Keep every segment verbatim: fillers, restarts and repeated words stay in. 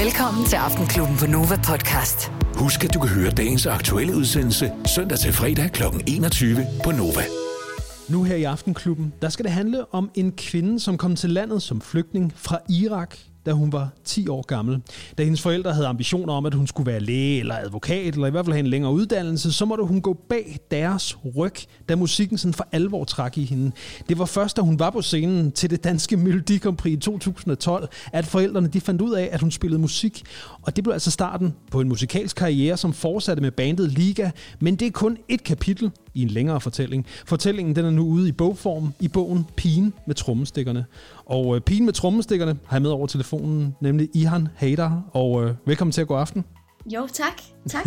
Velkommen til Aftenklubben på Nova Podcast. Husk, at du kan høre dagens aktuelle udsendelse søndag til fredag kl. enogtyve på Nova. Nu her i Aftenklubben, der skal det handle om en kvinde, som kom til landet som flygtning fra Irak, da hun var ti år gammel. Da hendes forældre havde ambitioner om, at hun skulle være læge eller advokat, eller i hvert fald have en længere uddannelse, så måtte hun gå bag deres ryg, da musikken sådan for alvor trak i hende. Det var først, da hun var på scenen til det danske Melodi Grand Prix i to tusind og tolv, at forældrene de fandt ud af, at hun spillede musik. Og det blev altså starten på en musikalsk karriere, som fortsatte med bandet Liga, men det er kun et kapitel i en længere fortælling. Fortællingen den er nu ude i bogform i bogen Pigen med trommestikkerne. Og øh, Pigen med trommestikkerne har jeg med over telefonen, nemlig Ihan Haydar. Og øh, velkommen til at gå aften. Jo, tak. Tak.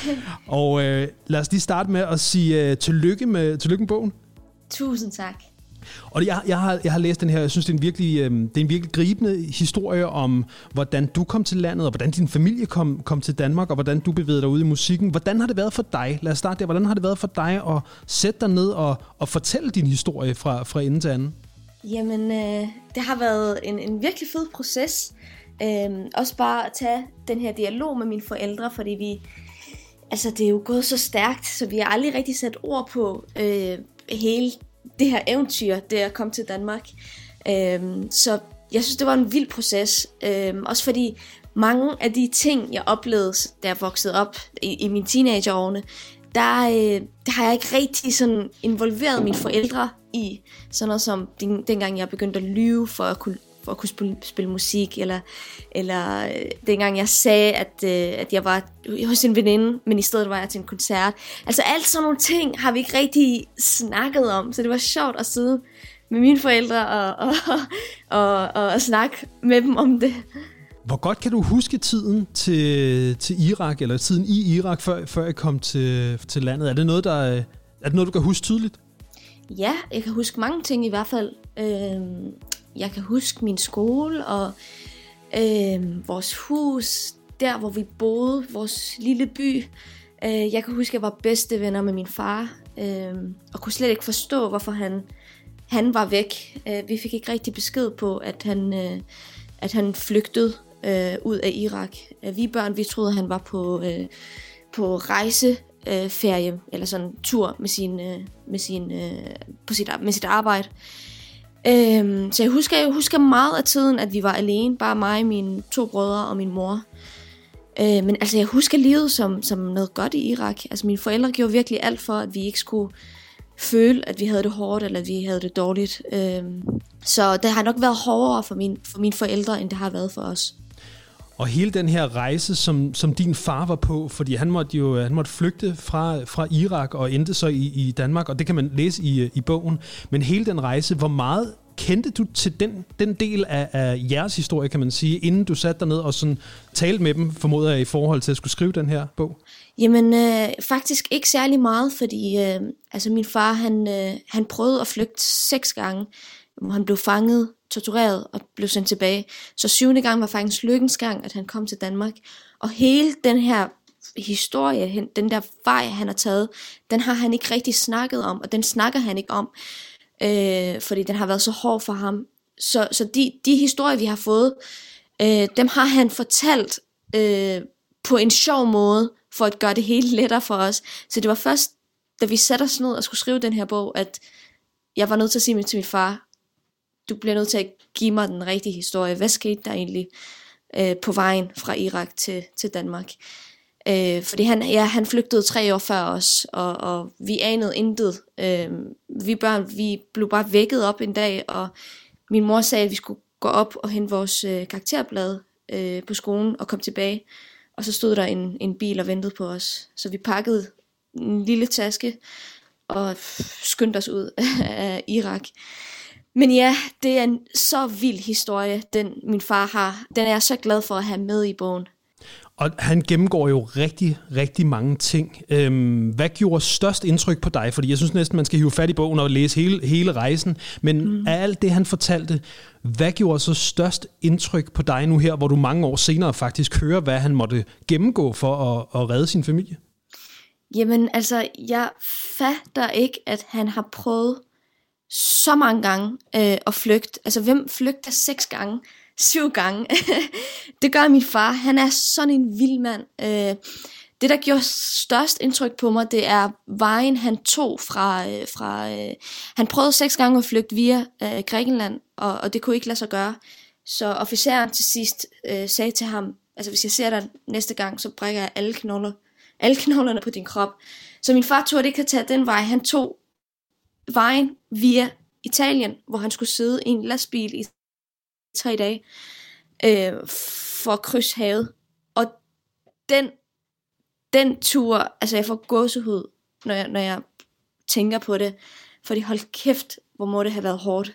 og øh, lad os lige starte med at sige øh, tillykke, med, tillykke med bogen. Tusind tak. Og jeg, jeg, har, jeg har læst den her, jeg synes, det er, en virkelig, øh, det er en virkelig gribende historie om, hvordan du kom til landet, og hvordan din familie kom, kom til Danmark, og hvordan du bevægede dig ud i musikken. Hvordan har det været for dig? Lad os starte der. Hvordan har det været for dig at sætte dig ned og, og fortælle din historie fra, fra ende til anden? Jamen, øh, det har været en, en virkelig fed proces. Øh, også bare at tage den her dialog med mine forældre, fordi vi, altså det er jo gået så stærkt, så vi har aldrig rigtig sat ord på øh, hele det her eventyr, det at komme til Danmark. Øhm, så jeg synes, det var en vild proces. Øhm, også fordi mange af de ting, jeg oplevede, da jeg voksede op i, i mine teenageårene, der, øh, der har jeg ikke rigtig sådan involveret mine forældre i. Sådan noget som den, dengang jeg begyndte at lyve for at kunne, for at kunne spille, spille musik, eller, eller øh, dengang jeg sagde, at, øh, at jeg var hos en veninde, men i stedet var jeg til en koncert. Altså alt sådan nogle ting har vi ikke rigtig snakket om, så det var sjovt at sidde med mine forældre og, og, og, og, og snakke med dem om det. Hvor godt kan du huske tiden til, til Irak, eller tiden i Irak, før, før jeg kom til, til landet? Er det, noget, der, er det noget, du kan huske tydeligt? Ja, jeg kan huske mange ting i hvert fald. Øhm, jeg kan huske min skole og øhm, vores hus, der hvor vi boede, vores lille by. Øh, jeg kan huske, at jeg var bedste venner med min far, øhm, og kunne slet ikke forstå, hvorfor han, han var væk. Øh, vi fik ikke rigtig besked på, at han, øh, at han flygtede øh, ud af Irak. Øh, vi børn, vi troede, at han var på, øh, på rejseferie, øh, eller sådan en tur med, sin, øh, med, sin, øh, på sit, med sit arbejde. Øhm, så jeg husker, jeg husker meget af tiden, at vi var alene, bare mig, mine to brødre og min mor. Øh, men altså, jeg husker livet som, som noget godt i Irak. Altså, mine forældre gjorde virkelig alt for, at vi ikke skulle føle, at vi havde det hårdt, eller at vi havde det dårligt. Øh, så det har nok været hårdere for, min, for mine forældre, end det har været for os. Og hele den her rejse, som, som din far var på, fordi han måtte jo han måtte flygte fra, fra Irak og endte så i, i Danmark, og det kan man læse i, i bogen. Men hele den rejse, hvor meget kendte du til den, den del af, af jeres historie, kan man sige, inden du satte dig ned og sådan talte med dem, formoder jeg, i forhold til at skulle skrive den her bog? Jamen, øh, faktisk ikke særlig meget, fordi øh, altså min far, han, øh, han prøvede at flygte seks gange, hvor han blev fanget, tortureret og blev sendt tilbage. Så syvende gang var faktisk lykkens gang, at han kom til Danmark. Og hele den her historie, den der vej, han har taget, den har han ikke rigtig snakket om, og den snakker han ikke om, øh, fordi den har været så hård for ham. Så, så de, de historier, vi har fået, øh, dem har han fortalt øh, på en sjov måde, for at gøre det hele lettere for os. Så det var først, da vi satte os ned og skulle skrive den her bog, at jeg var nødt til at sige til min far, du bliver nødt til at give mig den rigtige historie. Hvad skete der egentlig øh, på vejen fra Irak til, til Danmark? Øh, fordi han, ja, han flygtede tre år før os, og, og vi anede intet. Øh, vi børn, vi blev bare vækket op en dag, og min mor sagde, at vi skulle gå op og hente vores øh, karakterblad øh, på skolen og komme tilbage. Og så stod der en, en bil og ventede på os. Så vi pakkede en lille taske og skyndte os ud af Irak. Men ja, det er en så vild historie, den min far har. Den er jeg så glad for at have med i bogen. Og han gennemgår jo rigtig, rigtig mange ting. Øhm, hvad gjorde størst indtryk på dig? Fordi jeg synes næsten, man skal hive fat i bogen og læse hele, hele rejsen. Men mm. af alt det, han fortalte, hvad gjorde så størst indtryk på dig nu her, hvor du mange år senere faktisk hører, hvad han måtte gennemgå for at, at redde sin familie? Jamen, altså, jeg fatter ikke, at han har prøvet så mange gange øh, at flygte. Altså, hvem flygter seks gange? syv gange. Det gør min far. Han er sådan en vild mand. Øh, det, der gjorde størst indtryk på mig, det er vejen, han tog fra... Øh, fra øh, han prøvede seks gange at flygte via øh, Grækenland, og, og det kunne ikke lade sig gøre. Så officeren til sidst øh, sagde til ham, altså hvis jeg ser dig næste gang, så brækker jeg alle knogler, alle knoglerne på din krop. Så min far tog ikke at tage den vej. Han tog vejen via Italien, hvor han skulle sidde i en lastbil i tre dage øh, for at krydse havet. Og den, den tur, altså jeg får gåsehud, når jeg, når jeg tænker på det. Fordi hold kæft, hvor må det have været hårdt.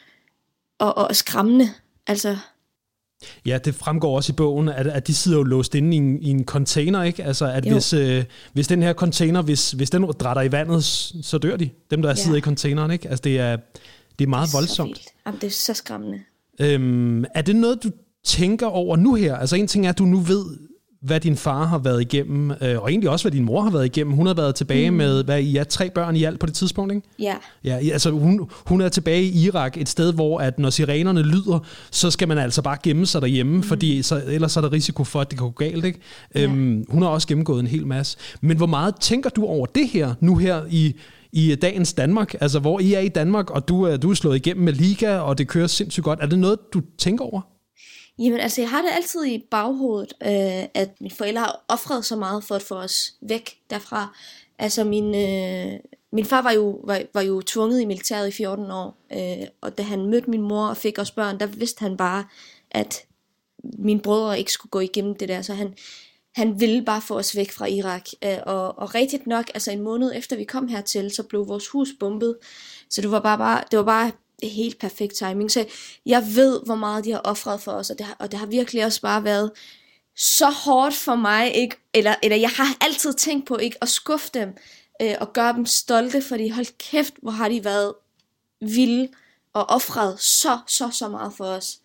Og, og skræmmende, altså... Ja, det fremgår også i bogen, at, at de sidder jo låst inde i en, i en container, ikke? Altså, at hvis, øh, hvis den her container, hvis, hvis den drætter i vandet, så dør de, dem der ja. sidder i containeren, ikke? Altså, det er, det er meget det er voldsomt. Så Jamen, det er så skræmmende. Øhm, er det noget, du tænker over nu her? Altså, en ting er, at du nu ved, hvad din far har været igennem, øh, og egentlig også, hvad din mor har været igennem. Hun har været tilbage mm. med, hvad I er, tre børn i alt på det tidspunkt, ikke? Ja. Ja, altså hun, hun er tilbage i Irak, et sted, hvor at når sirenerne lyder, så skal man altså bare gemme sig derhjemme, mm. fordi så, ellers er der risiko for, at det kan gå galt, ikke? Ja. Øhm, hun har også gennemgået en hel masse. Men hvor meget tænker du over det her, nu her i, i dagens Danmark? Altså, hvor I er i Danmark, og du er, du er slået igennem med liga, og det kører sindssygt godt. Er det noget, du tænker over? Jamen altså, jeg har det altid i baghovedet, øh, at mine forældre har offret så meget for at få os væk derfra. Altså min, øh, min far var jo, var, var jo tvunget i militæret i fjorten år, øh, og da han mødte min mor og fik os børn, der vidste han bare, at mine brødre ikke skulle gå igennem det der, så han, han ville bare få os væk fra Irak. Øh, og, og rigtigt nok, altså en måned efter vi kom hertil, så blev vores hus bombet, så det var bare, bare, det var bare helt perfekt timing. Så jeg ved, hvor meget de har offret for os, og det har, og det har virkelig også bare været så hårdt for mig, ikke? Eller, eller jeg har altid tænkt på ikke at skuffe dem, øh, og gøre dem stolte, fordi hold kæft, hvor har de været vilde og offret så, så, så meget for os.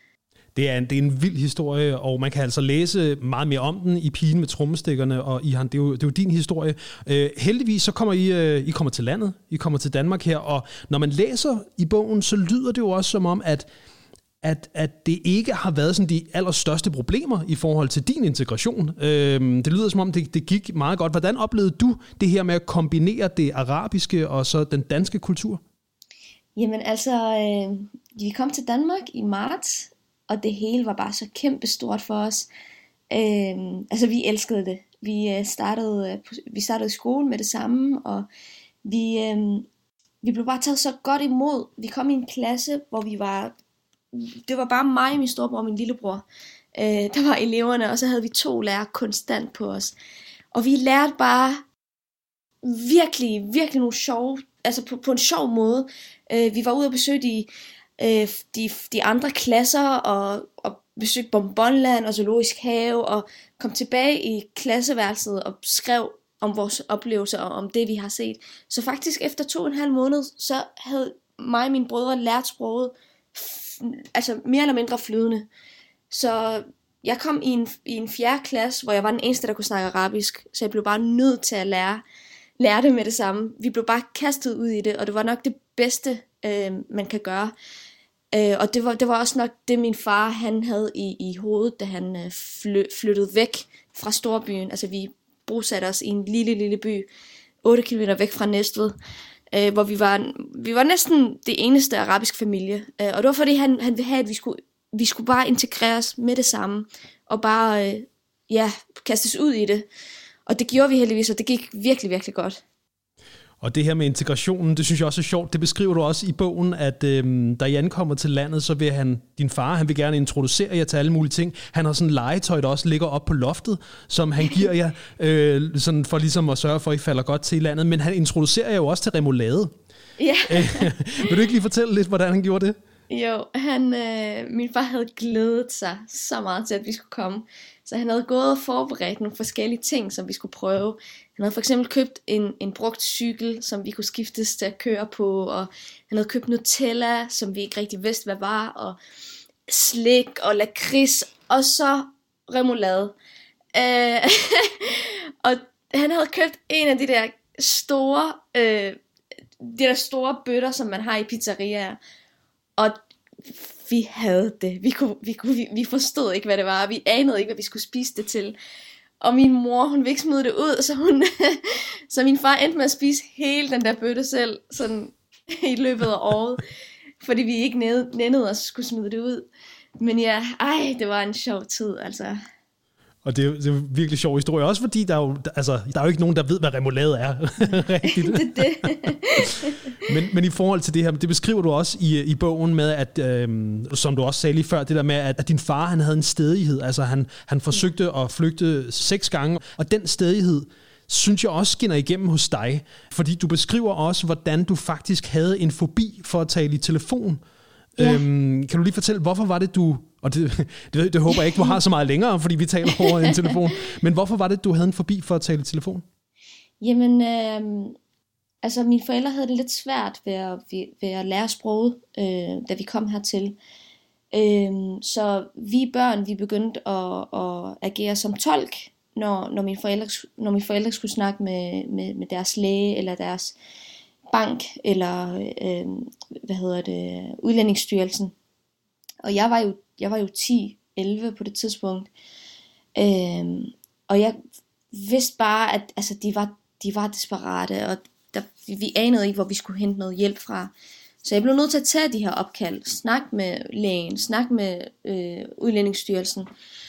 Det er, en, det er en vild historie, og man kan altså læse meget mere om den i Pigen med trommestikkerne, og I, det, er jo, det er jo din historie. Øh, heldigvis så kommer I, øh, I kommer til landet, I kommer til Danmark her, og når man læser i bogen, så lyder det jo også som om, at, at, at det ikke har været sådan de allerstørste problemer i forhold til din integration. Øh, det lyder som om, det, det gik meget godt. Hvordan oplevede du det her med at kombinere det arabiske og så den danske kultur? Jamen altså, øh, vi kom til Danmark i marts, og det hele var bare så kæmpestort for os. Øhm, altså vi elskede det. Vi øh, startede, øh, vi startede i skole med det samme, og vi, øh, vi blev bare taget så godt imod. Vi kom i en klasse, hvor vi var, det var bare mig, min storebror og min lillebror. Øh, der var eleverne, og så havde vi to lærere konstant på os. Og vi lærte bare virkelig, virkelig nogle sjove, altså på, på en sjov måde. Øh, vi var ude og besøge de Øh, de, de andre klasser og, og besøgte Bonbonland og Zoologisk Have og kom tilbage i klasseværelset og skrev om vores oplevelser og om det vi har set. Så faktisk efter to og en halv måned, så havde mig og mine brødre lært sproget f- altså mere eller mindre flydende. Så jeg kom i en, i en fjerde klasse, hvor jeg var den eneste der kunne snakke arabisk, så jeg blev bare nødt til at lære, lære det med det samme. Vi blev bare kastet ud i det, og det var nok det bedste øh, man kan gøre. Øh, og det var, det var også nok det min far han havde i, i hovedet, da han øh, fly, flyttede væk fra storbyen. Altså vi bosatte os i en lille lille by otte kilometer væk fra Næstved, øh, hvor vi var, vi var næsten det eneste arabiske familie. Øh, og det var fordi han, han ville have at vi skulle, vi skulle bare integreres med det samme og bare øh, ja, kastes ud i det. Og det gjorde vi heldigvis, og det gik virkelig virkelig godt. Og det her med integrationen, det synes jeg også er sjovt. Det beskriver du også i bogen, at øhm, da I ankommer til landet, så vil han, din far, han vil gerne introducere jer til alle mulige ting. Han har sådan en legetøj, der også ligger op på loftet, som han giver jer, øh, sådan for ligesom at sørge for, at I falder godt til i landet. Men han introducerer jer jo også til remoulade. Ja. Vil du ikke lige fortælle lidt, hvordan han gjorde det? Jo, han, øh, min far havde glædet sig så meget til, at vi skulle komme. Så han havde gået og forberedt nogle forskellige ting, som vi skulle prøve. Han havde for eksempel købt en, en brugt cykel, som vi kunne skiftes til at køre på. Og han havde købt Nutella, som vi ikke rigtig vidste, hvad var. Og slik og lakrids. Og så remoulade. Øh, og han havde købt en af de der store, øh, de der store bøtter, som man har i pizzeriaer. Og vi havde det. Vi, kunne, vi, kunne, vi, vi forstod ikke, hvad det var. Vi anede ikke, hvad vi skulle spise det til. Og min mor, hun ville ikke smide det ud, så, hun, så min far endte med at spise hele den der bøtte selv, sådan i løbet af året, fordi vi ikke nændede os skulle smide det ud. Men ja, ej, det var en sjov tid, altså. Og det er, det er en virkelig sjov historie, også fordi der er, jo, altså, der er jo ikke nogen, der ved, hvad remoulade er. Rigtigt. det er det. men, men i forhold til det her, det beskriver du også i, i bogen med, at, øhm, som du også sagde lige før, det der med, at, at din far han havde en stædighed. Altså han, han forsøgte at flygte seks gange, og den stædighed synes jeg også skinner igennem hos dig. Fordi du beskriver også, hvordan du faktisk havde en fobi for at tale i telefon. Ja. Øhm, kan du lige fortælle, hvorfor var det, du... Og det, det, det håber jeg ikke, du har så meget længere, fordi vi taler over en telefon. Men hvorfor var det, du havde en fobi for at tale i telefon? Jamen, øh, altså mine forældre havde det lidt svært ved at, ved at lære sproget, øh, da vi kom hertil. Øh, så vi børn, vi begyndte at, at agere som tolk, når, når, mine forældre, når mine forældre skulle snakke med, med, med deres læge, eller deres bank, eller øh, hvad hedder det, Udlændingsstyrelsen. Og jeg var jo, jeg var jo ti elleve på det tidspunkt. Øhm, og jeg vidste bare, at altså, de, var, de var desperate, og der, vi anede ikke, hvor vi skulle hente noget hjælp fra. Så jeg blev nødt til at tage de her opkald, snakke med lægen, snakke med øh, Udlændingsstyrelsen.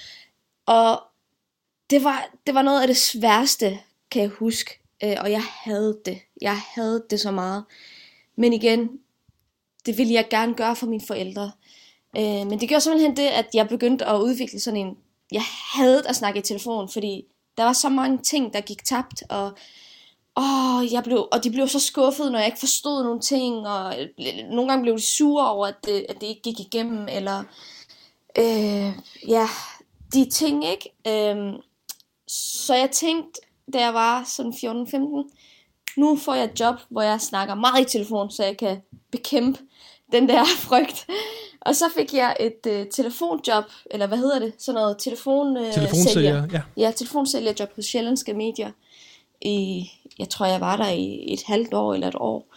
Og det var, det var noget af det sværeste, kan jeg huske. Øh, og jeg havde det. Jeg havde det så meget. Men igen, det ville jeg gerne gøre for mine forældre. Øh, men det gjorde simpelthen det, at jeg begyndte at udvikle sådan en... Jeg havde at snakke i telefon, fordi der var så mange ting, der gik tabt, og, åh, jeg blev, og de blev så skuffet, når jeg ikke forstod nogle ting, og nogle gange blev de sure over, at det, at det ikke gik igennem, eller øh, ja, de ting, ikke? Øh, så jeg tænkte, da jeg var sådan fjorten femten, nu får jeg et job, hvor jeg snakker meget i telefon, så jeg kan bekæmpe den der frygt. Og så fik jeg et øh, telefonjob, eller hvad hedder det? Sådan noget telefon, øh, telefonsælger. Ja, ja telefonsælgerjob hos Sjællandske Medier. I, jeg tror, jeg var der i et halvt år eller et år.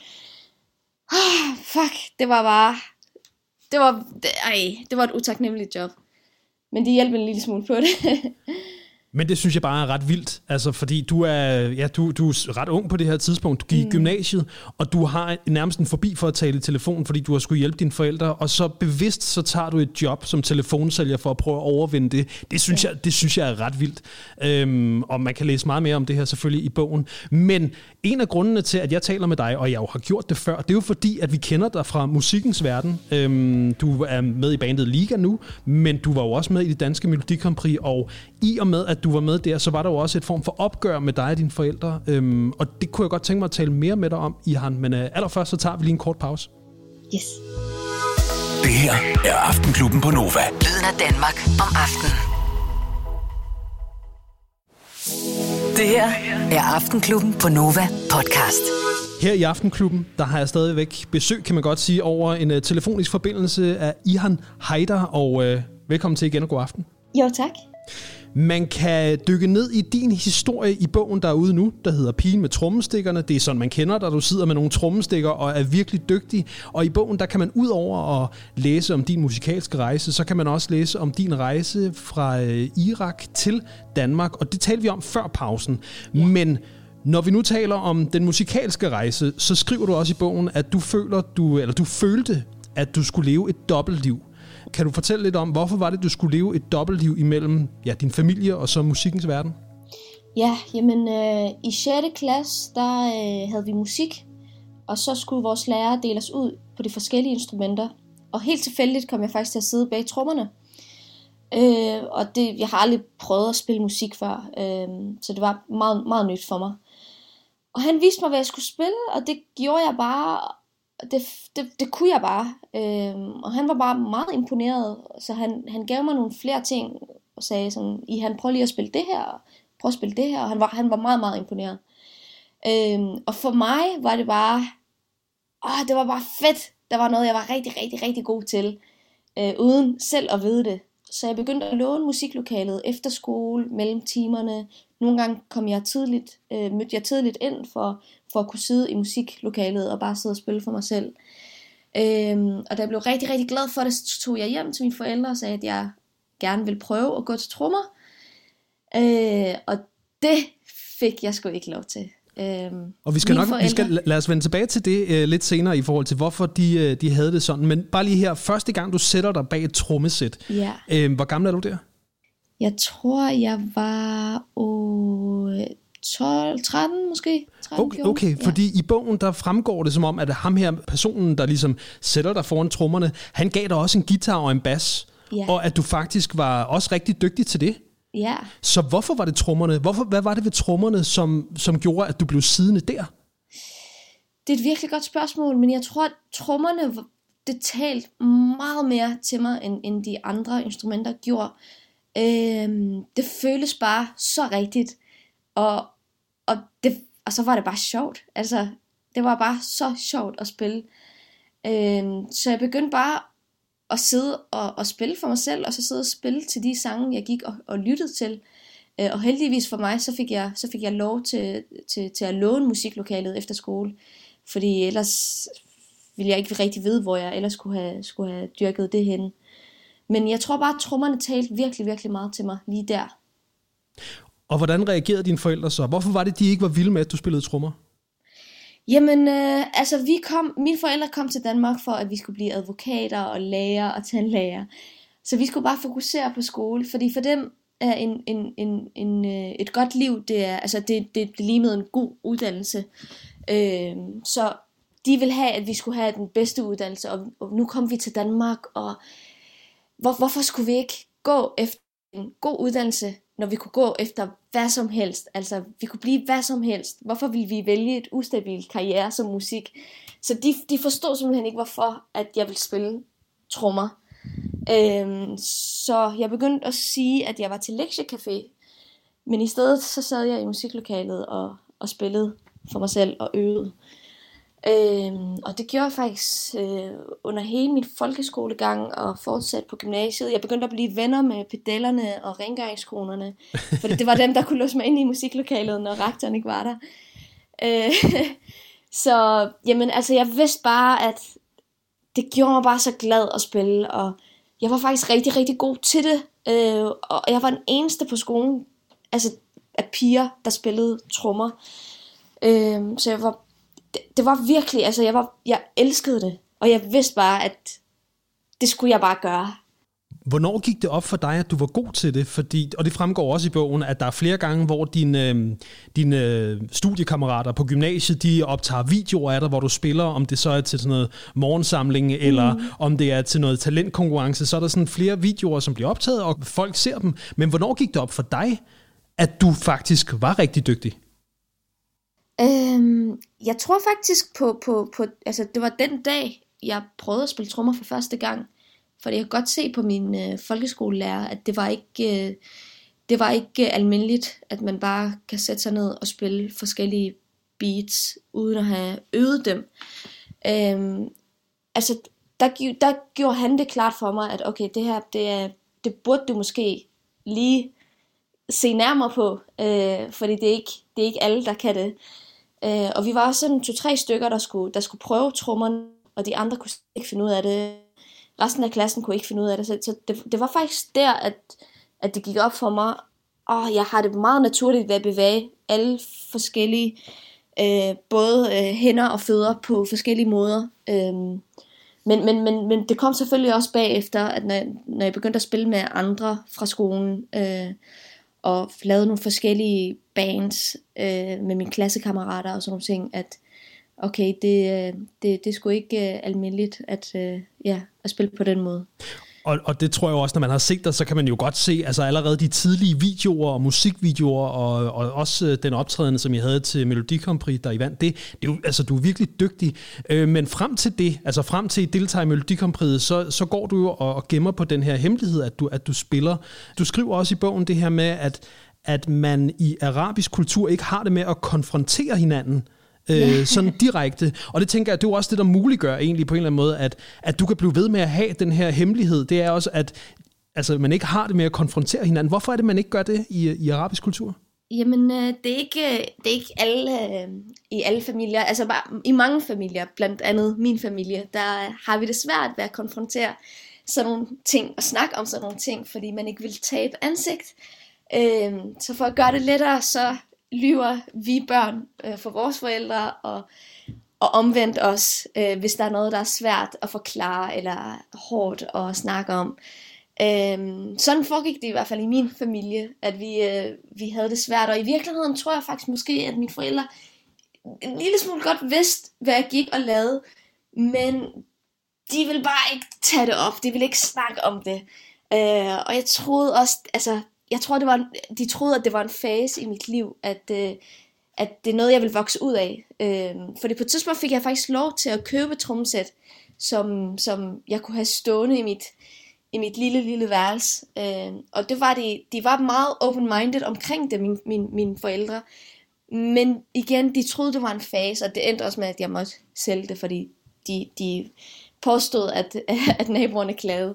Oh, fuck, det var bare... Det var, det, ej, det var et utaknemmeligt job. Men det hjalp en lille smule på det. Men det synes jeg bare er ret vildt, altså fordi du er, ja, du, du er ret ung på det her tidspunkt, du gik mm. i gymnasiet, og du har nærmest en forbi for at tale i telefon, fordi du har skulle hjælpe dine forældre, og så bevidst så tager du et job som telefonsælger for at prøve at overvinde det. Det synes, ja. jeg, det synes jeg er ret vildt, øhm, og man kan læse meget mere om det her selvfølgelig i bogen. Men en af grundene til, at jeg taler med dig, og jeg jo har gjort det før, det er jo fordi, at vi kender dig fra musikkens verden. Øhm, du er med i bandet Liga nu, men du var jo også med i det danske Melodi Grand Prix, og i og med, at du var med der, så var der jo også et form for opgør med dig og dine forældre. Øhm, og det kunne jeg godt tænke mig at tale mere med dig om, Ihan. Men øh, allerførst så tager vi lige en kort pause. Yes. Det her er Aftenklubben på Nova. Lyden af Danmark om aftenen. Det her er Aftenklubben på Nova podcast. Her i Aftenklubben, der har jeg stadigvæk besøg, kan man godt sige, over en uh, telefonisk forbindelse af Ihan Haydar. Og uh, velkommen til igen og god aften. Jo, tak. Man kan dykke ned i din historie i bogen, der er ude nu, der hedder Pigen med trommestikkerne. Det er sådan, man kender dig. Du sidder med nogle trommestikker og er virkelig dygtig. Og i bogen, der kan man ud over at læse om din musikalske rejse, så kan man også læse om din rejse fra Irak til Danmark. Og det talte vi om før pausen. Ja. Men når vi nu taler om den musikalske rejse, så skriver du også i bogen, at du føler, du, eller du følte, at du skulle leve et dobbeltliv. Kan du fortælle lidt om, hvorfor var det, du skulle leve et dobbeltliv imellem ja, din familie og så musikkens verden? Ja, jamen øh, i sjette klasse, der øh, havde vi musik, og så skulle vores lærere dele os ud på de forskellige instrumenter. Og helt tilfældigt kom jeg faktisk til at sidde bag trommerne. Øh, og det, jeg har aldrig prøvet at spille musik før, øh, så det var meget, meget nyt for mig. Og han viste mig, hvad jeg skulle spille, og det gjorde jeg bare... Det, det, det kunne jeg bare, øhm, og han var bare meget imponeret, så han, han gav mig nogle flere ting, og sagde sådan, I han prøv lige at spille det her, prøv at spille det her, og han var, han var meget, meget imponeret. Øhm, og for mig var det bare, åh, det var bare fedt, der var noget, jeg var rigtig, rigtig, rigtig god til, øh, uden selv at vide det. Så jeg begyndte at låne musiklokalet efter skole, mellem timerne. Nogle gange kom jeg tidligt, øh, mødte jeg tidligt ind for, for at kunne sidde i musiklokalet og bare sidde og spille for mig selv. Øhm, og da jeg blev rigtig, rigtig glad for det, så tog jeg hjem til mine forældre og sagde, at jeg gerne ville prøve at gå til trommer. Øh, og det fik jeg sgu ikke lov til. Øhm, og vi skal nok forældre... vi skal lad os vende tilbage til det øh, lidt senere i forhold til hvorfor de de havde det sådan, men bare lige her første gang du sætter dig bag et trommesæt. Ja. Øh, hvor gammel er du der? Jeg tror jeg var oh, tolv tretten måske. tretten, Okay, okay ja. Fordi i bogen der fremgår det som om at ham her personen der ligesom sætter dig foran trommerne, han gav dig også en guitar og en bas, ja. Og at du faktisk var også rigtig dygtig til det. Ja. Så hvorfor var det trommerne? Hvorfor, hvad var det ved trommerne, som, som gjorde, at du blev siddende der? Det er et virkelig godt spørgsmål, men jeg tror, at trommerne, det talte meget mere til mig, end, end de andre instrumenter gjorde. Øhm, det føles bare så rigtigt, og, og, det, og så var det bare sjovt. Altså, det var bare så sjovt at spille. Øhm, så jeg begyndte bare at sidde og, og spille for mig selv, og så sidde og spille til de sange, jeg gik og, og lyttede til. Øh, og heldigvis for mig, så fik jeg, så fik jeg lov til, til, til at låne musiklokalet efter skole. Fordi ellers ville jeg ikke rigtig vide, hvor jeg ellers skulle have, skulle have dyrket det henne. Men jeg tror bare, at trommerne talte virkelig, virkelig meget til mig lige der. Og hvordan reagerede dine forældre så? Hvorfor var det, de ikke var vilde med, at du spillede trommer? Jamen, øh, altså vi kom, mine forældre kom til Danmark for, at vi skulle blive advokater og læger og tandlæger. Så vi skulle bare fokusere på skole, fordi for dem er en, en, en, en, øh, et godt liv, det er, altså det, det, det lige med en god uddannelse. Øh, så de ville have, at vi skulle have den bedste uddannelse, og, og nu kom vi til Danmark, og hvor, hvorfor skulle vi ikke gå efter en god uddannelse, når vi kunne gå efter hvad som helst, altså vi kunne blive hvad som helst. Hvorfor ville vi vælge et ustabilt karriere som musik? Så de, de forstod simpelthen ikke, hvorfor at jeg ville spille trommer. Øhm, så jeg begyndte at sige, at jeg var til lektiecafé, men i stedet så sad jeg i musiklokalet og, og spillede for mig selv og øvede. Øhm, og det gjorde jeg faktisk øh, under hele min folkeskolegang og fortsat på gymnasiet. Jeg begyndte at blive venner med pedellerne og rengøringskronerne, for det var dem, der kunne låse mig ind i musiklokalet, når rektoren ikke var der. Øh, så jamen, altså, jeg vidste bare, at det gjorde mig bare så glad at spille, og jeg var faktisk rigtig, rigtig god til det. Øh, og jeg var den eneste på skolen, altså af piger, der spillede trommer. Øh, så jeg var Det, det var virkelig, altså jeg, var, jeg elskede det, og jeg vidste bare, at det skulle jeg bare gøre. Hvornår gik det op for dig, at du var god til det? Fordi, og det fremgår også i bogen, at der er flere gange, hvor dine, dine studiekammerater på gymnasiet, de optager videoer af dig, hvor du spiller, om det så er til sådan noget morgensamling, mm. eller om det er til noget talentkonkurrence, så er der sådan flere videoer, som bliver optaget, og folk ser dem. Men hvornår gik det op for dig, at du faktisk var rigtig dygtig? Øhm, jeg tror faktisk på, på, på, altså det var den dag, jeg prøvede at spille trommer for første gang. Fordi jeg kan godt se på min øh, folkeskolelærer, at det var ikke, øh, det var ikke øh, almindeligt, at man bare kan sætte sig ned og spille forskellige beats, uden at have øvet dem. Øhm, altså, der, der gjorde han det klart for mig, at okay, det her, det, er, det burde du måske lige se nærmere på, øh, fordi det er, ikke, det er ikke alle, der kan det. Øh, og vi var også sådan to-tre stykker, der skulle, der skulle prøve trommerne, og de andre kunne ikke finde ud af det. Resten af klassen kunne ikke finde ud af det. Så, så det, det var faktisk der, at, at det gik op for mig. Åh, jeg har det meget naturligt ved at bevæge alle forskellige, øh, både øh, hænder og fødder på forskellige måder. Øh, men, men, men, men det kom selvfølgelig også bagefter, at når, når jeg begyndte at spille med andre fra skolen, øh, og lavede nogle forskellige bands øh, med mine klassekammerater og sådan nogle ting, at okay, det, det, det er sgu ikke uh, almindeligt at, uh, ja, at spille på den måde. Og, og det tror jeg også, når man har set dig, så kan man jo godt se, altså allerede de tidlige videoer og musikvideoer, og, og også den optræden, som jeg havde til Melodi Grand Prix, der I vandt, det, det er jo, altså du er virkelig dygtig. Øh, men frem til det, altså frem til at deltage i Melodi Grand Prix, så, så går du jo og, og gemmer på den her hemmelighed, at du, at du spiller. Du skriver også i bogen det her med, at, at man i arabisk kultur ikke har det med at konfrontere hinanden, Øh, sådan direkte. Og det tænker jeg, det er jo også det, der muliggør egentlig på en eller anden måde, at, at du kan blive ved med at have den her hemmelighed. Det er også, at altså, man ikke har det med at konfrontere hinanden. Hvorfor er det, man ikke gør det i, i arabisk kultur? Jamen, øh, det, er ikke, det er ikke alle, øh, i alle familier, altså bare i mange familier, blandt andet min familie, der har vi det svært ved at konfrontere sådan nogle ting og snakke om sådan nogle ting, fordi man ikke vil tabe ansigt. Øh, så for at gøre det lettere, så lyver vi børn øh, for vores forældre, og, og omvendt os, øh, hvis der er noget, der er svært at forklare, eller hårdt at snakke om. Øhm, sådan foregik det i hvert fald i min familie, at vi, øh, vi havde det svært, og i virkeligheden tror jeg faktisk måske, at mine forældre en lille smule godt vidste, hvad jeg gik og lavede, men de ville bare ikke tage det op, de ville ikke snakke om det, øh, og jeg troede også, altså, jeg tror, det var, de troede, at det var en fase i mit liv, at, øh, at det er noget, jeg ville vokse ud af, øh, fordi på et tidspunkt fik jeg faktisk lov til at købe et trommesæt, som, som jeg kunne have stående i mit i mit lille, lille værelse. Øh, og det var de, de var meget open-minded omkring det, mine, mine, mine forældre. Men igen, de troede, det var en fase, og det endte også med, at jeg måtte sælge det, fordi de, de påstod, at, at naboerne klagede.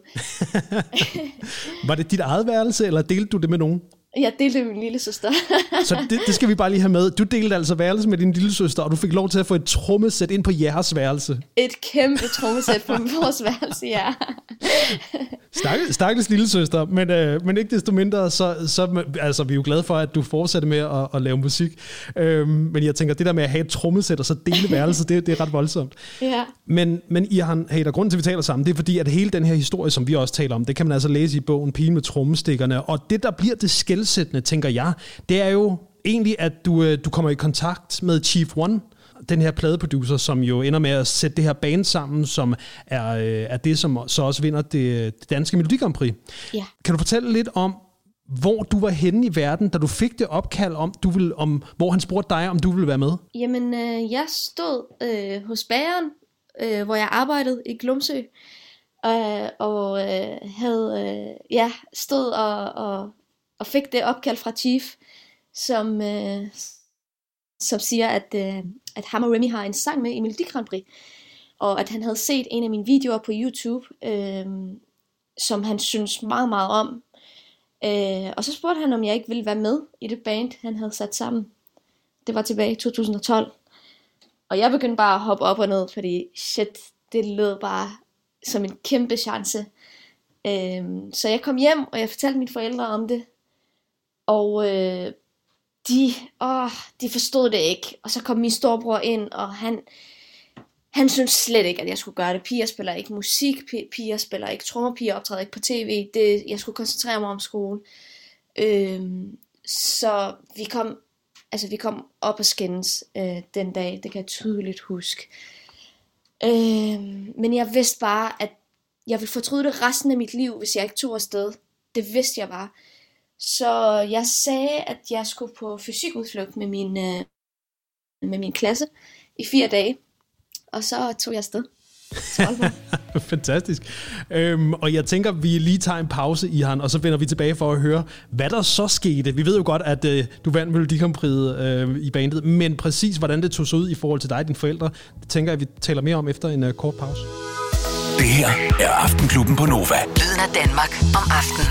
Var det dit eget værelse, eller delte du det med nogen? Jeg delte med min lille søster. Så det, det skal vi bare lige have med. Du delte altså værelse med din lille søster, og du fik lov til at få et trommesæt ind på jeres værelse. Et kæmpe trommesæt på vores værelse, ja. Stakkels, stakkels lille søster, men, øh, men ikke desto mindre, så, så altså, vi er jo glade for, at du fortsatte med at, at lave musik. Øhm, men jeg tænker, det der med at have et trommesæt og så dele værelset, det, det er ret voldsomt. Ja. Men, men I har, hey, der grunden til, at vi taler sammen, det er fordi, at hele den her historie, som vi også taler om, det kan man altså læse i bogen Pigen med trommestikkerne, og det, der bliver det skelsættende, tænker jeg, det er jo egentlig, at du, du kommer i kontakt med Chief One, den her pladeproducer, som jo ender med at sætte det her band sammen, som er, er det, som så også vinder det, det danske Melodi Grand Prix. Ja. Kan du fortælle lidt om, hvor du var henne i verden, da du fik det opkald, om du ville, om, hvor han spurgte dig, om du ville være med? Jamen, øh, jeg stod øh, hos bageren, øh, hvor jeg arbejdede i Glumsø, øh, og øh, havde øh, ja, stod og, og, og fik det opkald fra Chief, som, øh, som siger, at, øh, at ham og Remy har en sang med i Melodi Grand Prix, og at han havde set en af mine videoer på YouTube, øh, som han synes meget, meget om. Øh, og så spurgte han, om jeg ikke ville være med i det band, han havde sat sammen. Det var tilbage i to tusind og tolv. Og jeg begyndte bare at hoppe op og ned, fordi shit, det lød bare som en kæmpe chance. Øh, så jeg kom hjem, og jeg fortalte mine forældre om det. Og øh, de, åh, de forstod det ikke. Og så kom min storebror ind, og han, han syntes slet ikke, at jeg skulle gøre det. Piger spiller ikke musik, piger spiller ikke trommer, piger optræder ikke på tv. Det, jeg skulle koncentrere mig om skole. Øhm, så vi kom, altså vi kom op og skændes øh, den dag, det kan jeg tydeligt huske. Øhm, men jeg vidste bare, at jeg ville fortryde det resten af mit liv, hvis jeg ikke tog afsted. Det vidste jeg bare. Så jeg sagde, at jeg skulle på fysikudflugt med min, øh, med min klasse i fire dage. Og så tog jeg afsted. Fantastisk. Øhm, og jeg tænker, vi lige tager en pause i han, og så vender vi tilbage for at høre, hvad der så skete. Vi ved jo godt, at øh, du vandt Melodi Grand Prix øh, i bandet, men præcis hvordan det tog sig ud i forhold til dig og dine forældre, det tænker jeg, vi taler mere om efter en øh, kort pause. Det her er Aftenklubben på Nova. Lyden af Danmark om aftenen.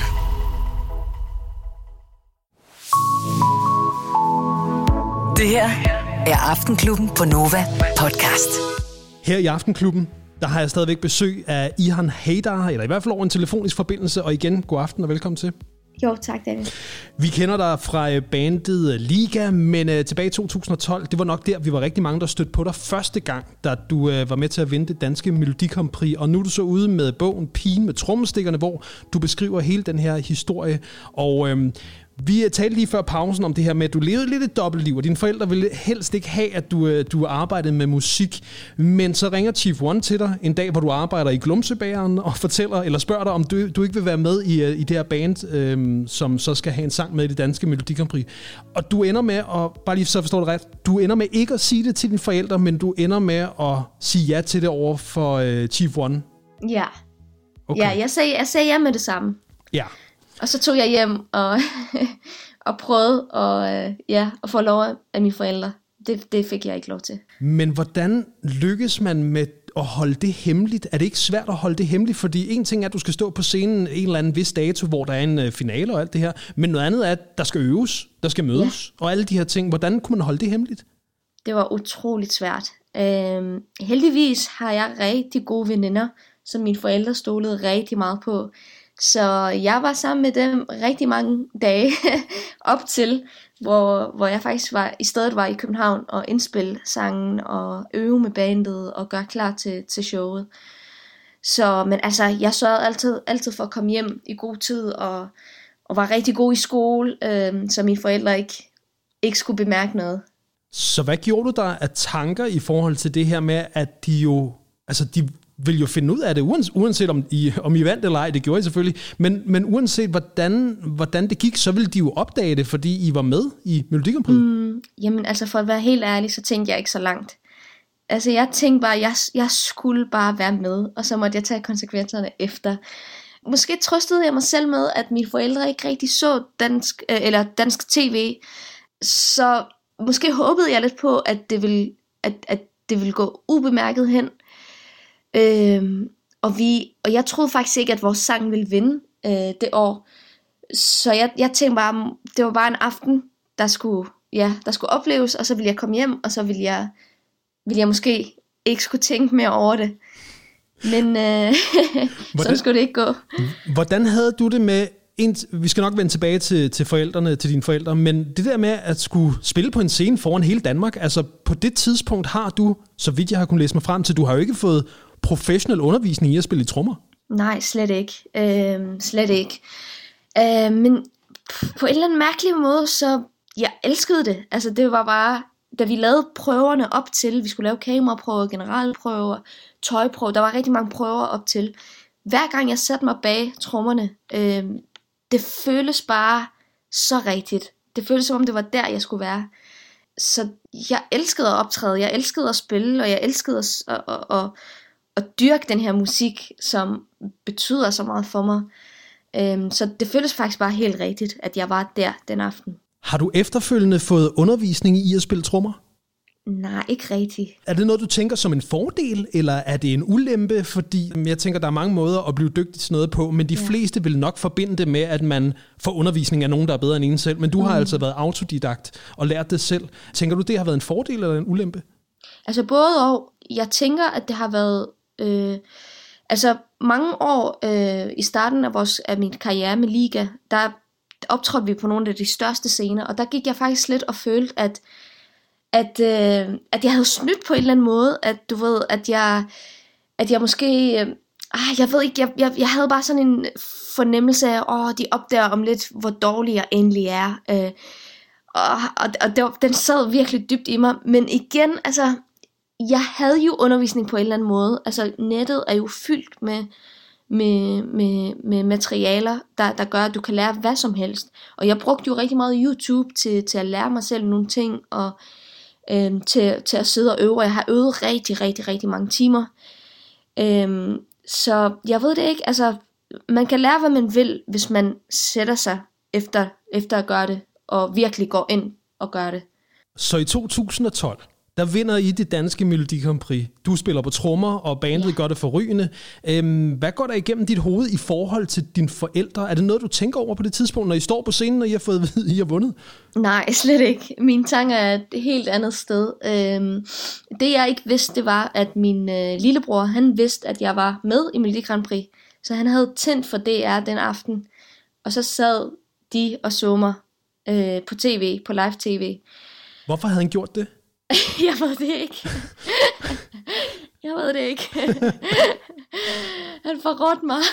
Det her er Aftenklubben på Nova podcast. Her i Aftenklubben, der har jeg stadigvæk besøg af Ihan Haydar, eller i hvert fald over en telefonisk forbindelse, og igen, god aften og velkommen til. Jo, tak David. Vi kender dig fra bandet Liga, men uh, tilbage i to tusind og tolv, det var nok der, vi var rigtig mange, der stødte på dig første gang, da du uh, var med til at vinde det danske Melodi Grand Prix, og nu er du så ude med bogen Pigen med trommestikkerne, hvor du beskriver hele den her historie, og uh, vi talte lige før pausen om det her med, at du levede lidt et dobbeltliv, og dine forældre ville helst ikke have, at du, du arbejdede med musik. Men så ringer Chief One til dig en dag, hvor du arbejder i Glumsøbageren og fortæller, eller spørger dig, om du, du ikke vil være med i, i det her band, øhm, som så skal have en sang med i det danske Melodi Grand Prix. Og du ender med, at, bare lige så forstår du ret, du ender med ikke at sige det til dine forældre, men du ender med at sige ja til det over for øh, Chief One. Ja, okay. ja jeg, sagde, jeg sagde ja med det samme. Ja. Og så tog jeg hjem og, og prøvede at, ja, at få lov af mine forældre. Det, det fik jeg ikke lov til. Men hvordan lykkes man med at holde det hemmeligt? Er det ikke svært at holde det hemmeligt? Fordi en ting er, at du skal stå på scenen en eller anden vis dato, hvor der er en finale og alt det her, men noget andet er, at der skal øves, der skal mødes, ja. Og alle de her ting. Hvordan kunne man holde det hemmeligt? Det var utroligt svært. Øhm, heldigvis har jeg rigtig gode veninder, som mine forældre stolede rigtig meget på. Så jeg var sammen med dem rigtig mange dage op til, hvor, hvor jeg faktisk var, i stedet var i København og indspille sangen og øve med bandet og gøre klar til, til showet. Så, men altså, jeg sørgede altid, altid for at komme hjem i god tid og, og var rigtig god i skole, øh, så mine forældre ikke, ikke skulle bemærke noget. Så hvad gjorde du der af tanker i forhold til det her med, at de jo, altså de vil jo finde ud af det, uanset om I, om I vandt eller ej, det gjorde I selvfølgelig, men, men uanset hvordan, hvordan det gik, så ville de jo opdage det, fordi I var med i Melodi Grand Prix. Mm, jamen altså, for at være helt ærlig, så tænkte jeg ikke så langt. Altså jeg tænkte bare, jeg, jeg skulle bare være med, og så måtte jeg tage konsekvenserne efter. Måske trøstede jeg mig selv med, at mine forældre ikke rigtig så dansk, eller dansk tv, så måske håbede jeg lidt på, at det ville, at, at det ville gå ubemærket hen. Øhm, og, vi, og jeg troede faktisk ikke, at vores sang ville vinde øh, det år. Så jeg, jeg tænkte bare, det var bare en aften, der skulle, ja, der skulle opleves, og så ville jeg komme hjem, og så ville jeg, ville jeg måske ikke skulle tænke mere over det. Men øh, sådan skulle det ikke gå. Hvordan havde du det med, en, vi skal nok vende tilbage til, til forældrene, til dine forældre, men det der med at skulle spille på en scene foran hele Danmark, altså på det tidspunkt har du, så vidt jeg har kunnet læse mig frem til, du har jo ikke fået professionel undervisning i at spille i trommer. Nej, slet ikke. Øh, slet ikke. Øh, men på en eller anden mærkelig måde, så jeg elskede det. Altså det var bare, da vi lavede prøverne op til, vi skulle lave kameraprøver, generalprøver, tøjprøver, der var rigtig mange prøver op til. Hver gang jeg satte mig bag trommerne, øh, det føles bare så rigtigt. Det føles som om det var der, jeg skulle være. Så jeg elskede at optræde, jeg elskede at spille, og jeg elskede at, at, at, at, at dyrke den her musik, som betyder så meget for mig. Um, så det føles faktisk bare helt rigtigt, at jeg var der den aften. Har du efterfølgende fået undervisning i at spille trommer? Nej, ikke rigtigt. Er det noget, du tænker som en fordel, eller er det en ulempe? Fordi jeg tænker, der er mange måder at blive dygtig til noget på, men de ja. fleste vil nok forbinde det med, at man får undervisning af nogen, der er bedre end en selv. Men du mm. har altså været autodidakt og lært det selv. Tænker du, det har været en fordel eller en ulempe? Altså både og. Jeg tænker, at det har været... Øh, altså mange år øh, i starten af, vores, af min karriere med Liga, der optrådte vi på nogle af de største scener, og der gik jeg faktisk lidt og følte, at At, øh, at jeg havde snydt på en eller anden måde, at du ved, at jeg, at jeg måske, øh, ah, jeg ved ikke, jeg, jeg, jeg havde bare sådan en fornemmelse af, åh, de opdager om lidt, hvor dårlig jeg egentlig er, øh, og, og, og det, den sad virkelig dybt i mig, men igen, altså, jeg havde jo undervisning på en eller anden måde, altså nettet er jo fyldt med, med, med, med materialer, der, der gør, at du kan lære hvad som helst, og jeg brugte jo rigtig meget YouTube til, til at lære mig selv nogle ting, og Øhm, til, til at sidde og øve, og jeg har øvet rigtig, rigtig, rigtig mange timer. Øhm, så jeg ved det ikke, altså man kan lære, hvad man vil, hvis man sætter sig efter, efter at gøre det, og virkelig går ind og gør det. Så i to tusind og tolv, der vinder I det danske Melodi Grand Prix. Du spiller på trommer, og bandet ja. gør det forrygende. Øhm, hvad går der igennem dit hoved i forhold til dine forældre? Er det noget, du tænker over på det tidspunkt, når I står på scenen, og I har fået at vide, I har vundet? Nej, slet ikke. Mine tanker er et helt andet sted. Øhm, det jeg ikke vidste, det var, at min øh, lillebror, han vidste, at jeg var med i Melodi Grand Prix. Så han havde tændt for D R den aften, og så sad de og så mig øh, på tv, på live tv. Hvorfor havde han gjort det? Jeg ved det ikke. Jeg ved det ikke. Han forrådte mig.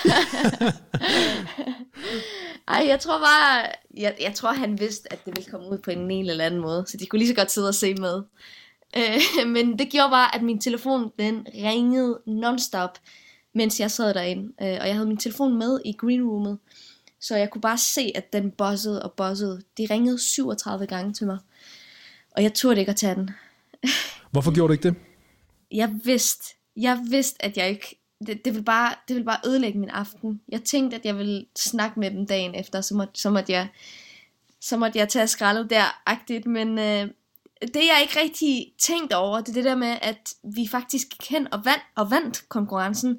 Ej, jeg tror bare, jeg, jeg tror han vidste, at det ville komme ud på en eller anden måde, så de kunne lige så godt sidde og se med. Øh, men det gjorde bare, at min telefon, den ringede non-stop, mens jeg sad derinde. Øh, og jeg havde min telefon med i green roomet, så jeg kunne bare se, at den buzzede og buzzede. De ringede syvogtredive gange til mig. Og jeg turde ikke at tage den. Hvorfor gjorde du ikke det? Jeg vidste, jeg vidste, at jeg ikke, det, det ville bare, det ville bare ødelægge min aften. Jeg tænkte, at jeg ville snakke med dem dagen efter, så måtte, så måtte jeg, så måtte jeg tage skraldet der-agtigt, men øh, det jeg ikke rigtig tænkt over, det er det der med, at vi faktisk gik hen og vandt, og vandt konkurrencen.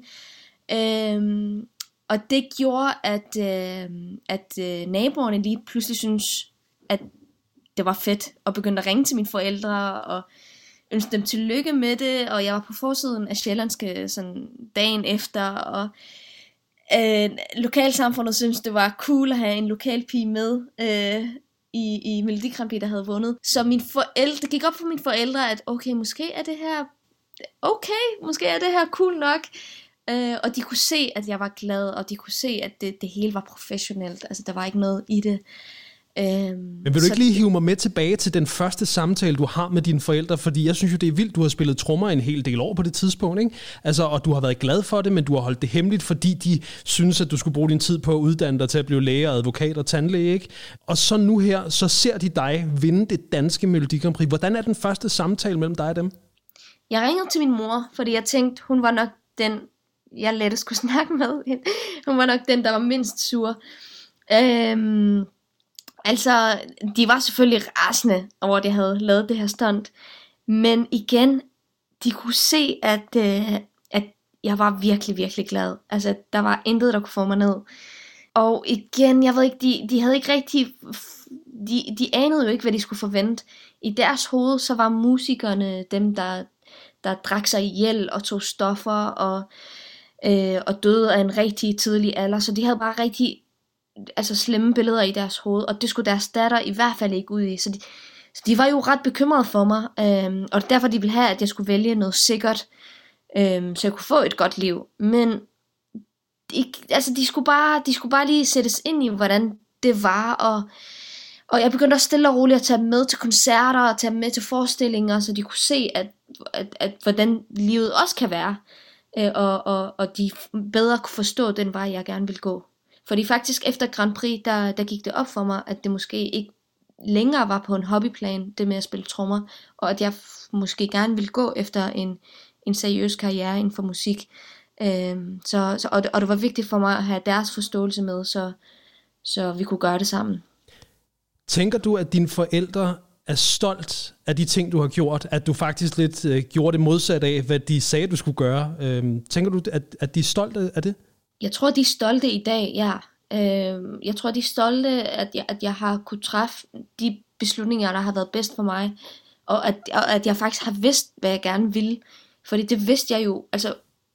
Øhm, og det gjorde, at, øh, at øh, naboerne lige pludselig synes, at det var fedt, og begyndte at ringe til mine forældre, og ønske dem tillykke med det, og jeg var på forsiden af Sjællandske sådan dagen efter, og øh, lokalsamfundet synes det var cool at have en lokalpige med øh, i, i Melodi Grand Prix, der havde vundet. Så mine forældre, det gik op for mine forældre, at okay, måske er det her okay, måske er det her cool nok, øh, og de kunne se, at jeg var glad, og de kunne se, at det, det hele var professionelt, altså der var ikke noget i det. Øhm, Men vil du ikke lige hive mig med tilbage til den første samtale, du har med dine forældre? Fordi jeg synes jo, det er vildt, du har spillet trommer en hel del år på det tidspunkt, ikke? Altså, og du har været glad for det, men du har holdt det hemmeligt, fordi de synes, at du skulle bruge din tid på at uddanne dig til at blive læge og advokat og tandlæge, ikke? Og så nu her, så ser de dig vinde det danske Melodi Grand Prix. Hvordan er den første samtale mellem dig og dem? Jeg ringede til min mor, fordi jeg tænkte, hun var nok den, jeg lettest skulle snakke med. Hun var nok den, der var mindst sur. Øhm... Altså, de var selvfølgelig rasende over, at jeg havde lavet det her stunt. Men igen, de kunne se, at, øh, at jeg var virkelig, virkelig glad. Altså, der var intet, der kunne få mig ned. Og igen, jeg ved ikke, de, de havde ikke rigtig... De, de anede jo ikke, hvad de skulle forvente. I deres hoved, så var musikerne dem, der, der drak sig ihjel og tog stoffer og, øh, og døde af en rigtig tidlig alder. Så de havde bare rigtig... altså slemme billeder i deres hoved, og det skulle deres datter i hvert fald ikke ud i, så de, så de var jo ret bekymrede for mig, øhm, og derfor de ville have, at jeg skulle vælge noget sikkert, øhm, så jeg kunne få et godt liv, men de, altså de skulle bare, de skulle bare lige sættes ind i, hvordan det var, og, og jeg begyndte også stille og roligt at tage dem med til koncerter, og tage dem med til forestillinger, så de kunne se, at, at, at hvordan livet også kan være, øh, og, og, og de bedre kunne forstå den vej, jeg gerne ville gå. Fordi faktisk efter Grand Prix, der, der gik det op for mig, at det måske ikke længere var på en hobbyplan, det med at spille trommer, og at jeg f- måske gerne ville gå efter en, en seriøs karriere inden for musik. Øhm, så, så, og, det, og det var vigtigt for mig at have deres forståelse med, så, så vi kunne gøre det sammen. Tænker du, at dine forældre er stolt af de ting, du har gjort? At du faktisk lidt øh, gjorde det modsat af, hvad de sagde, du skulle gøre? Øhm, tænker du, at, at de er stolte af det? Jeg tror, de er stolte i dag, ja. Øh, jeg tror, de er stolte, at jeg, at jeg har kunne træffe de beslutninger, der har været bedst for mig. Og at, og at jeg faktisk har vidst, hvad jeg gerne ville. Fordi det vidste jeg jo, altså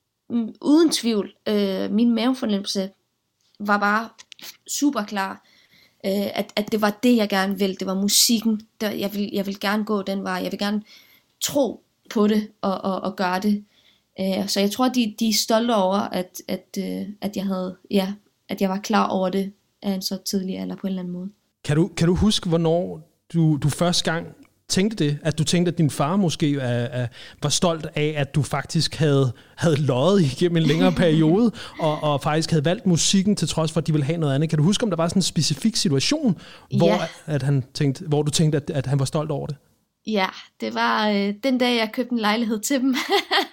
uden tvivl. Øh, min mavefornemmelse var bare super klar. Øh, at, at det var det, jeg gerne ville. Det var musikken. Der, jeg, vil, jeg vil gerne gå den vej. Jeg vil gerne tro på det og, og, og gøre det. Så jeg tror, de, de er stolte over, at, at, at, jeg havde, ja, at jeg var klar over det af en så tidlig alder på en eller anden måde. Kan du, kan du huske, hvornår du, du første gang tænkte det? At du tænkte, at din far måske er, er, var stolt af, at du faktisk havde, havde løjet igennem en længere periode, og, og faktisk havde valgt musikken, til trods for, at de ville have noget andet. Kan du huske, om der var sådan en specifik situation, hvor, ja. at han tænkte, hvor du tænkte, at, at han var stolt over det? Ja, det var øh, den dag, jeg købte en lejlighed til dem.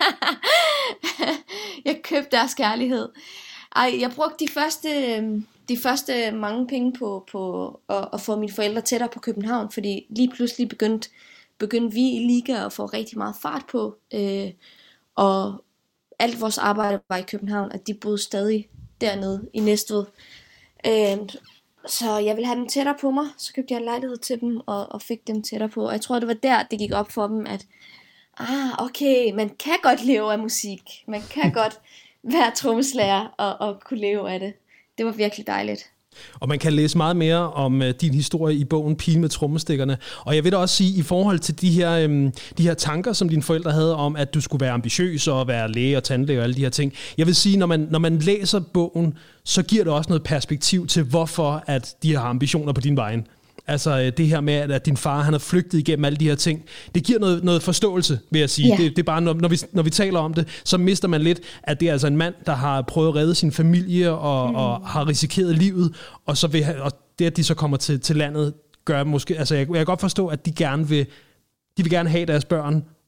Jeg købte deres kærlighed. Ej, jeg brugte de første, de første mange penge på, på at, at få mine forældre tættere på København, fordi lige pludselig begyndte, begyndte vi i Liga at få rigtig meget fart på, øh, og alt vores arbejde var i København, at de boede stadig dernede i Næstved. Øh, Så jeg ville have dem tættere på mig, så købte jeg en lejlighed til dem, og, og fik dem tættere på. Og jeg tror, det var der, det gik op for dem, at ah, okay, man kan godt leve af musik. Man kan godt være trommeslager og, og kunne leve af det. Det var virkelig dejligt. Og man kan læse meget mere om uh, din historie i bogen Pigen med trommestikkerne. Og jeg vil da også sige, i forhold til de her, um, de her tanker, som dine forældre havde om, at du skulle være ambitiøs og være læge og tandlæge og alle de her ting. Jeg vil sige, når man, når man læser bogen, så giver det også noget perspektiv til, hvorfor at de har ambitioner på din vegne. Altså det her med, at din far han har flygtet igennem alle de her ting. Det giver noget, noget forståelse, vil jeg sige. Yeah. Det, det er bare, når, når, vi, når vi taler om det, så mister man lidt, at det er altså en mand, der har prøvet at redde sin familie og, mm. og har risikeret livet. Og, så vil, og det, at de så kommer til, til landet, gør måske... Altså jeg, jeg kan godt forstå, at de gerne vil, de vil gerne have deres børn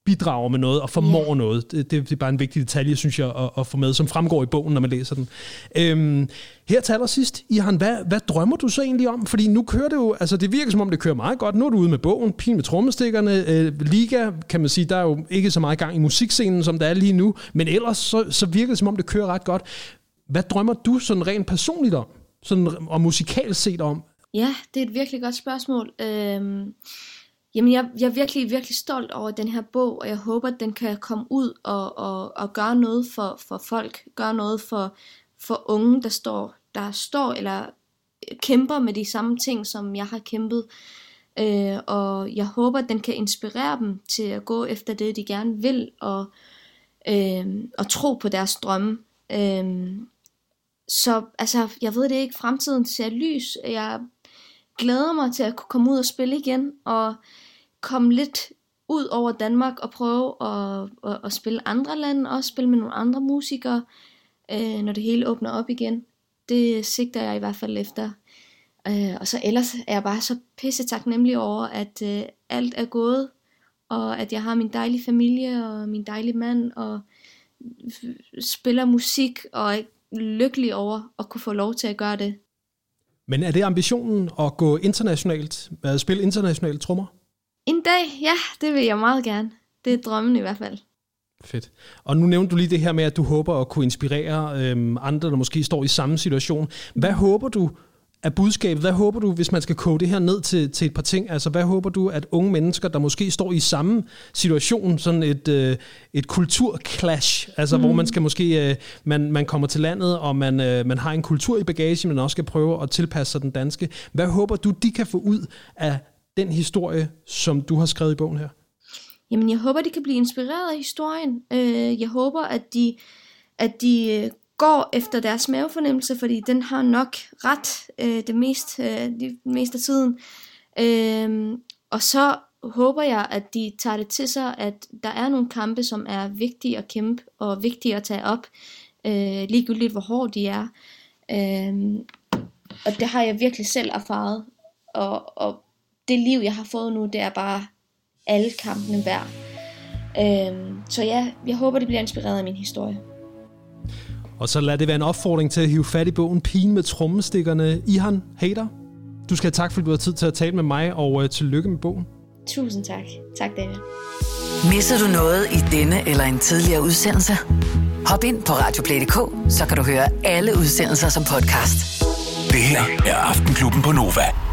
bidrager med noget og formår yeah. noget. Det, det er bare en vigtig detalje, synes jeg, at, at få med, som fremgår i bogen, når man læser den. Øhm, her til allersidst, Ihan, hvad, hvad drømmer du så egentlig om? Fordi nu kører det jo, altså det virker som om, det kører meget godt. Nu er du ude med bogen, Pigen med trommestikkerne, øh, Liga, kan man sige, der er jo ikke så meget gang i musikscenen, som der er lige nu, men ellers så, så virker det som om, det kører ret godt. Hvad drømmer du sådan rent personligt om? Sådan, og musikalt set om? Ja, det er et virkelig godt spørgsmål. Øhm Jamen, jeg, jeg er virkelig, virkelig stolt over den her bog, og jeg håber, at den kan komme ud og, og, og gøre noget for, for folk, gøre noget for, for unge, der står, der står eller kæmper med de samme ting, som jeg har kæmpet. Øh, og jeg håber, at den kan inspirere dem til at gå efter det, de gerne vil, og, øh, og tro på deres drømme. Øh, så altså, jeg ved det ikke, fremtiden ser lys. Jeg glæder mig til at kunne komme ud og spille igen, og komme lidt ud over Danmark og prøve at, at, at spille andre lande, og spille med nogle andre musikere, øh, når det hele åbner op igen. Det sigter jeg i hvert fald efter. Øh, og så ellers er jeg bare så pisse taknemmelig over, at øh, alt er gået, og at jeg har min dejlige familie, og min dejlige mand, og spiller musik, og er lykkelig over at kunne få lov til at gøre det. Men er det ambitionen at gå internationalt, at spille internationale trommer? En dag, ja, det vil jeg meget gerne. Det er drømmen i hvert fald. Fedt. Og nu nævnte du lige det her med, at du håber at kunne inspirere øhm, andre, der måske står i samme situation. Hvad håber du af budskabet? Hvad håber du, hvis man skal koge det her ned til, til et par ting? Altså, hvad håber du, at unge mennesker, der måske står i samme situation, sådan et, øh, et kulturclash, altså mm. hvor man skal måske, øh, man, man kommer til landet, og man, øh, man har en kultur i bagagen, man også skal prøve at tilpasse sig den danske. Hvad håber du, de kan få ud af den historie, som du har skrevet i bogen her? Jamen, jeg håber, de kan blive inspireret af historien. Øh, jeg håber, at de, at de går efter deres mavefornemmelse, fordi den har nok ret øh, det meste, øh, det meste af tiden. Øh, og så håber jeg, at de tager det til sig, at der er nogle kampe, som er vigtige at kæmpe, og vigtige at tage op, øh, ligegyldigt hvor hårde de er. Øh, og det har jeg virkelig selv erfaret. Og, og det liv, jeg har fået nu, det er bare alle kampene værd. Øh, så ja, jeg håber, de bliver inspireret af min historie. Og så lad det være en opfordring til at hive fat i bogen Pigen med trommestikkerne. Ihan Hader, du skal have tak, fordi du har tid til at tale med mig, og uh, tillykke med bogen. Tusind tak. Tak, Daniel. Misser du noget i denne eller en tidligere udsendelse? Hop ind på radioplay punktum d k, så kan du høre alle udsendelser som podcast. Det her er Aftenklubben på Nova.